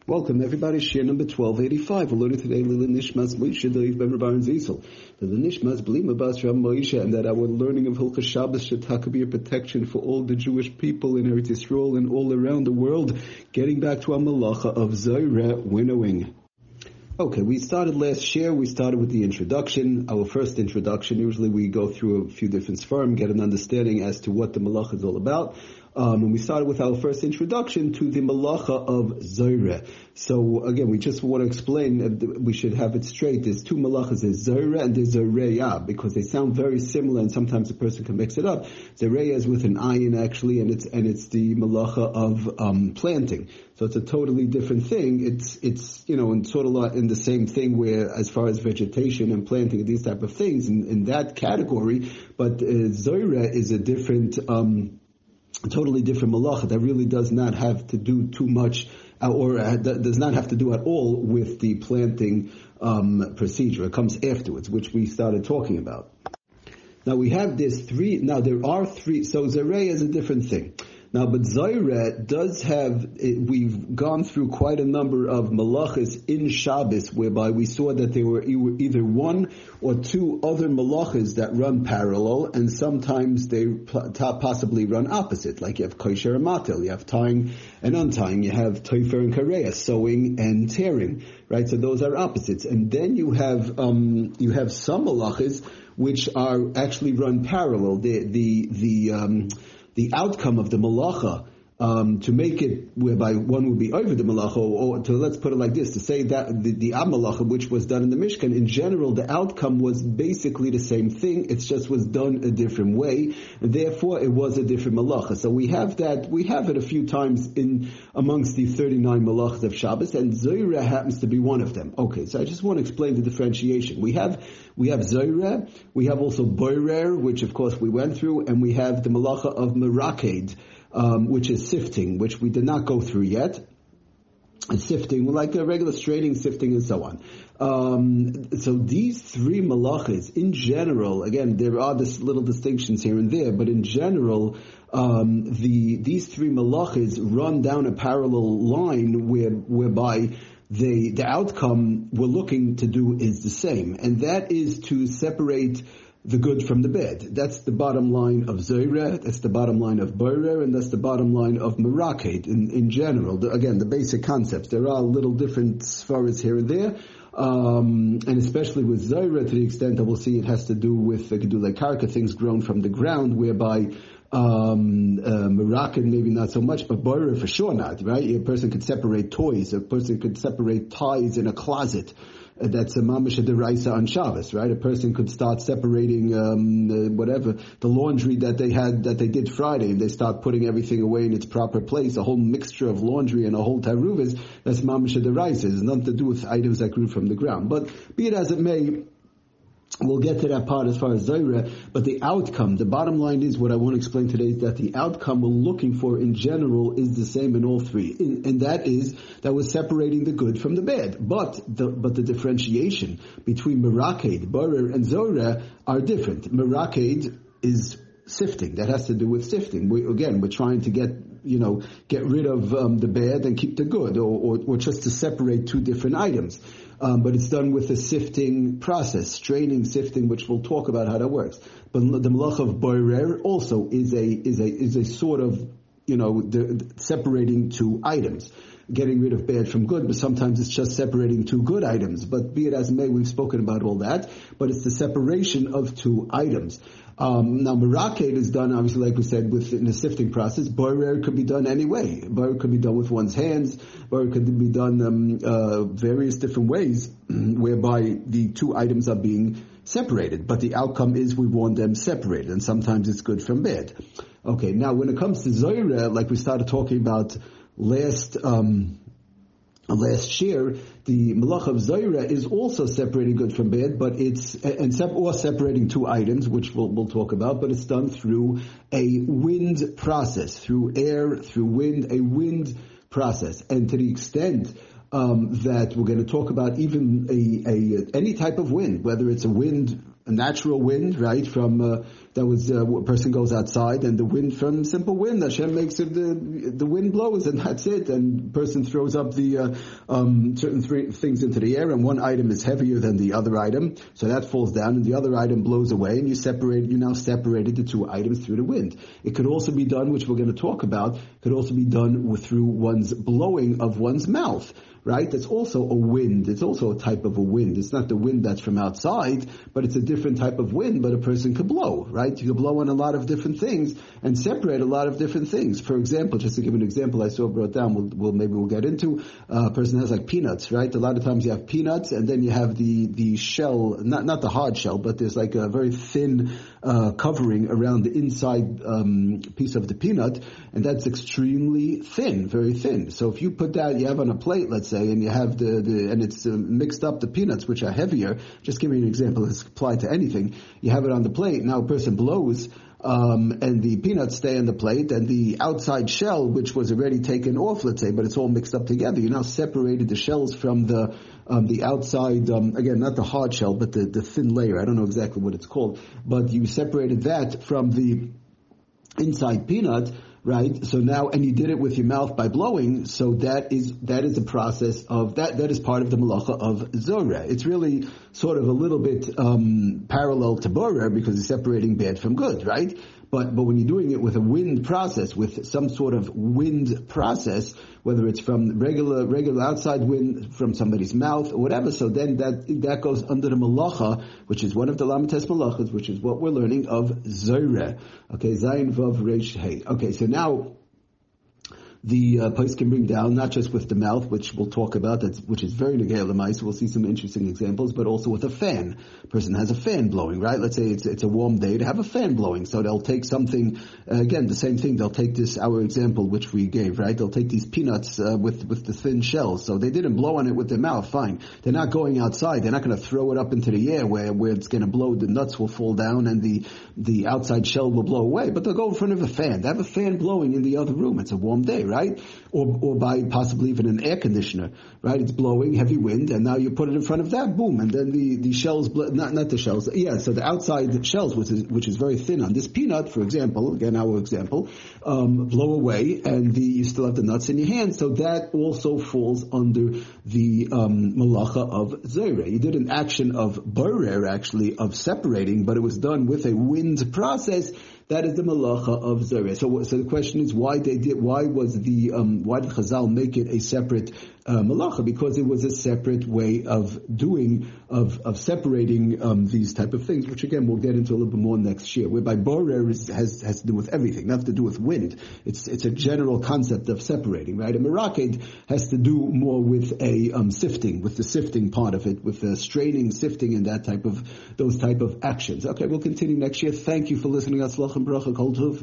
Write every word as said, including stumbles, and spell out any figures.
Welcome everybody, share number twelve eighty-five. We're learning today Lila Nishmas Moshe Deiv Ben Rabban Ziesel. The Nishmas Blima Bas Ram Moshe, and that our learning of Hilchos Shabbos should be a protection for all the Jewish people in Eretz Yisrael and all around the world. Getting back to our malacha of Zoyreh winnowing. Okay, we started last year, we started with the introduction, our first introduction. Usually we go through a few different sfarim, get an understanding as to what the malacha is all about. Um, and we started with our first introduction to the malacha of Zoyreh. So again, we just want to explain that we should have it straight. There's two malachas, there's Zoyreh and there's Zoreya, because they sound very similar and sometimes a person can mix it up. Zoreya is with an ayin actually, and it's and it's the malacha of um, planting. So it's a totally different thing. It's it's you know, and sort of in the same thing where as far as vegetation and planting and these type of things in, in that category, but uh, Zoyreh is a different. Um, A totally different malacha that really does not have to do too much, uh, or uh, does not have to do at all with the planting um, procedure. It comes afterwards, which we started talking about. Now we have this three. Now there are three. So Zareh is a different thing. Now, but Zoyreh does have, we've gone through quite a number of malachas in Shabbos, whereby we saw that there were either one or two other malachas that run parallel, and sometimes they possibly run opposite. Like you have kosher and matel, you have tying and untying, you have toifer and kareya, sewing and tearing, right? So those are opposites. And then you have, um, you have some malachas which are actually run parallel. The, the, the, um, the outcome of the malacha, um, to make it whereby one would be over the malacha, or, or to, let's put it like this, to say that the, the malacha, which was done in the Mishkan, in general, the outcome was basically the same thing, it just was done a different way, and therefore it was a different malacha. So we have that, we have it a few times in, amongst the thirty-nine malachas of Shabbos, and Zoyreh happens to be one of them. Okay, so I just want to explain the differentiation. We have, we have Zoyreh, we have also Boirer, which of course we went through, and we have the malacha of Meraked, Um, which is sifting, which we did not go through yet. And sifting, like a regular straining, sifting, and so on. Um, so these three malachas, in general, again, there are this little distinctions here and there, but in general, um, the these three malachas run down a parallel line where, whereby the the outcome we're looking to do is the same, and that is to separate the good from the bad. That's the bottom line of Zoyreh, that's the bottom line of Boirer, and that's the bottom line of Meraked in, in general. The, again, the basic concepts. There are little different svaras here and there, um, and especially with Zoyreh, to the extent that we'll see it has to do with the Gedulei Karka, things grown from the ground, whereby um uh, Meraked maybe not so much, but Boirer for sure not, right? A person could separate toys, a person could separate ties in a closet. That's a mamish deraisa on Shabbos, right? A person could start separating um, uh, whatever the laundry that they had that they did Friday, and they start putting everything away in its proper place. A whole mixture of laundry and a whole taruvis. That's mamish deraisa. It has nothing to do with items that grew from the ground. But be it as it may, we'll get to that part as far as Zoyreh, but the outcome, the bottom line is, what I want to explain today is that the outcome we're looking for in general is the same in all three. In, and that is that we're separating the good from the bad. But the, but the differentiation between Meraked, Boirer, and Zoyreh are different. Meraked is sifting. That has to do with sifting. We, again, we're trying to get, you know, get rid of um, the bad and keep the good, or, or, or just to separate two different items. Um, but it's done with a sifting process, straining, sifting, which we'll talk about how that works. But the malacha of Boirer also is a is a is a sort of, you know, the, the separating two items, getting rid of bad from good. But sometimes it's just separating two good items. But be it as it may, we've spoken about all that. But it's the separation of two items. Um, now, Meraked is done, obviously, like we said, with in a sifting process. Boirer could be done any way. Boirer could be done with one's hands. Boirer could be done um, uh, various different ways, whereby the two items are being separated. But the outcome is we want them separated, and sometimes it's good from bad. Okay, now when it comes to Zoyreh, like we started talking about last um, last year, the malacha of Zoyreh is also separating good from bad, but it's and sep- or separating two items, which we'll, we'll talk about, but it's done through a wind process, through air, through wind, a wind process. And to the extent um, that we're going to talk about even a, a any type of wind, whether it's a wind a natural wind, right? From uh, that was uh, a person goes outside, and the wind from simple wind, Hashem makes it the the wind blows, and that's it. And the person throws up the uh, um, certain th- things into the air, and one item is heavier than the other item, so that falls down, and the other item blows away, and you separate. You now separated the two items through the wind. It could also be done, which we're going to talk about, could also be done with, through one's blowing of one's mouth. Right? That's also a wind. It's also a type of a wind. It's not the wind that's from outside, but it's a different type of wind, but a person could blow, right? You could blow on a lot of different things and separate a lot of different things. For example, just to give an example I saw brought down, we'll, we'll maybe we'll get into, uh, a person has like peanuts, right? A lot of times you have peanuts, and then you have the, the shell, not, not the hard shell, but there's like a very thin, uh, covering around the inside, um, piece of the peanut, and that's extremely thin, very thin. So if you put that, you have on a plate, let's say, and you have the, the and it's uh, mixed up the peanuts, which are heavier. Just give me an example. It's applied to anything. You have it on the plate. Now a person blows, um, and the peanuts stay on the plate, and the outside shell, which was already taken off, let's say, but it's all mixed up together. You now separated the shells from the um, the outside. Um, again, not the hard shell, but the the thin layer. I don't know exactly what it's called, but you separated that from the inside peanut. Right? So now, and you did it with your mouth by blowing, so that is, that is a process of, that, that is part of the malacha of zoreh. It's really sort of a little bit, um, parallel to borer, because it's separating bad from good, right? But, but when you're doing it with a wind process, with some sort of wind process, whether it's from regular, regular outside wind, from somebody's mouth, or whatever, so then that, that goes under the malacha, which is one of the lamites malachas, which is what we're learning of zoreh. Okay, Zayin Vav Reish Hey. Okay, so now, the uh, place can bring down, not just with the mouth, which we'll talk about, that's, which is very negay l'mais. We'll see some interesting examples, but also with a fan. A person has a fan blowing, right? Let's say it's it's a warm day to have a fan blowing. So they'll take something, uh, again, the same thing. They'll take this, our example, which we gave, right? They'll take these peanuts uh, with with the thin shells. So they didn't blow on it with their mouth, fine. They're not going outside. They're not going to throw it up into the air where where it's going to blow. The nuts will fall down and the the outside shell will blow away. But they'll go in front of a fan. They have a fan blowing in the other room. It's a warm day, right? Or, or by possibly even an air conditioner, right? It's blowing heavy wind, and now you put it in front of that, boom, and then the, the shells, bl- not, not the shells, yeah, so the outside shells, which is, which is very thin on this peanut, for example, again, our example, um, blow away, and the, you still have the nuts in your hand, so that also falls under the, um, malacha of zoreh. You did an action of borer, actually, of separating, but it was done with a wind process. That is the malacha of zoreh. So, so the question is, why they did? Why was the? Um, why did Chazal make it a separate uh, malacha? Because it was a separate way of doing, of of separating um, these type of things. Which again, we'll get into a little bit more next year. Whereby borer is, has has to do with everything, not to do with wind. It's it's a general concept of separating, right? And meraked has to do more with a um, sifting, with the sifting part of it, with the straining, sifting, and that type of those type of actions. Okay, we'll continue next year. Thank you for listening. Bracha Kol Tov.